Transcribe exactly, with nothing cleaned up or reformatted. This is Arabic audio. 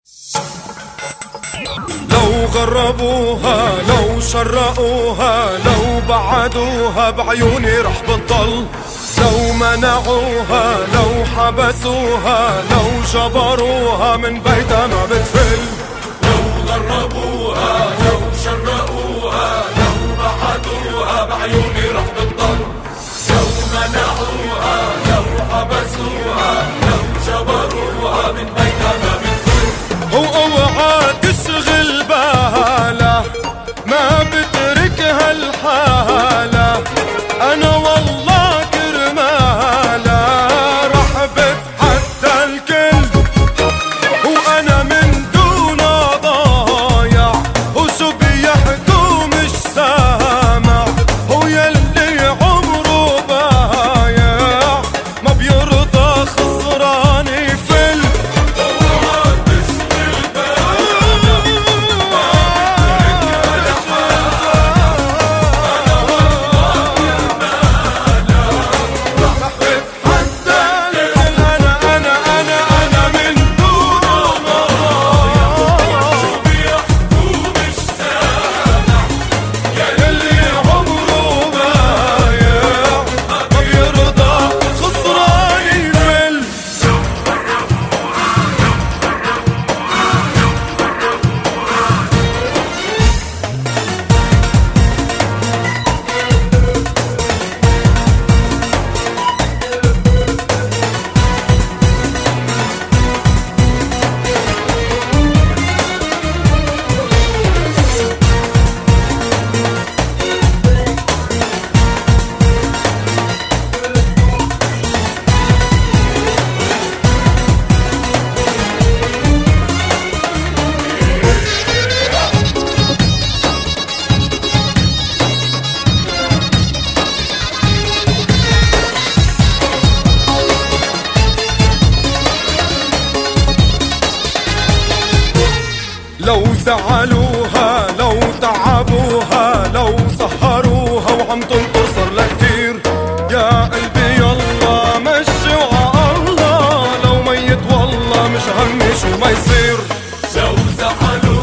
لو غربوها لو شرقوها لو بعدوها بعيوني رح بتضل، لو منعوها لو حبسوها لو جبروها من بيتها ما بتفل. لو غربوها لو شرقوها لو بعدوها بعيوني رح بتضل، لو منعوها لو حبسوها لو جبروها من بيتها ما بتفل. واوعى تشغل بالها ما بتركها الحالة، انا والله كرمالها رح بتحدى الكل، وانا من دون ضايع وشو بيحكوا مش سامع، هو يلي عمره بايع ما بيرضى خسران يفل. لو زعلوها لو تعبوها لو سهروها وعم تنطر صار لها كتير، يا قلبي يلا مشي وعالله، لو ميت والله مش همي شو ما يصير. لو زعلوها